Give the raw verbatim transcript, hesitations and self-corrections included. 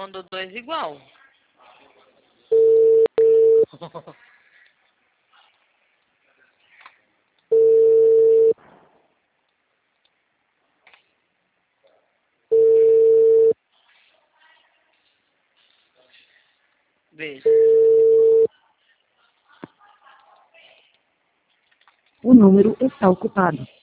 mandou dois igual. Beijo. O número está ocupado.